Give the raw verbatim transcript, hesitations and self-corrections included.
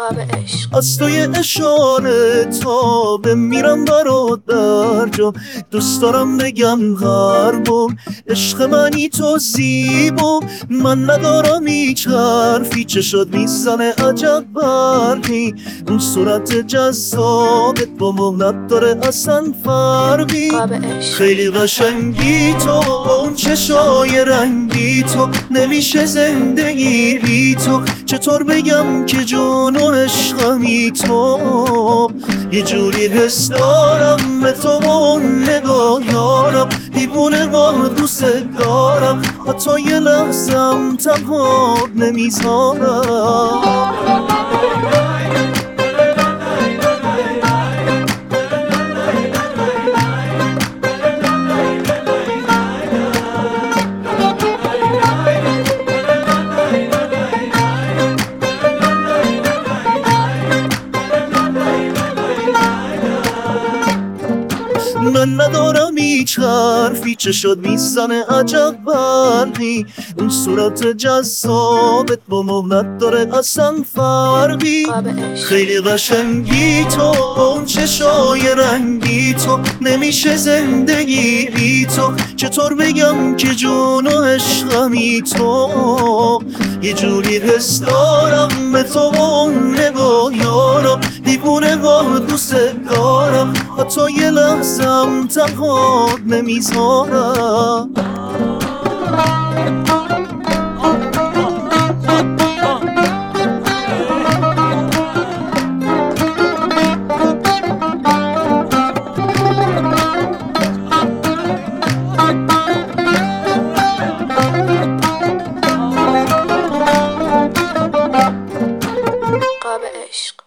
قاب عشق. از توی اشاره تا بمیرم برات برجام، دوست دارم بگم غربم، عشق منی تو زیبم، من ندارم هیچ حرفی، چشات میزنه عجب برقی، اون صورت جذابت با ما نداره اصلا فرقی. قاب عشق. خیلی قشنگی تو با اون چشای رنگی تو، نمیشه زندگی بی تو، چطور بگم که جون و عشقمی تو، یه جوری حس دارم به تو و اون نگاه یارم، دیوونه با دوست دارم، حتی یه لحظم تنها نمیذارم. من ندارم هیچ حرفی، چشات میزنه عجب برقی، اون صورت جذابت با ما نداره اصلا فرقی. خیلی قشنگی تو اون چشای رنگی تو، نمیشه زندگی بی تو، چطور بگم که جون و عشقمی تو، یه جوری حس دارم به تو و اون نگاه یارم، دیوونه با دوست دارم، حتی یه لحظم تنها نمیذارم. قاب عشق.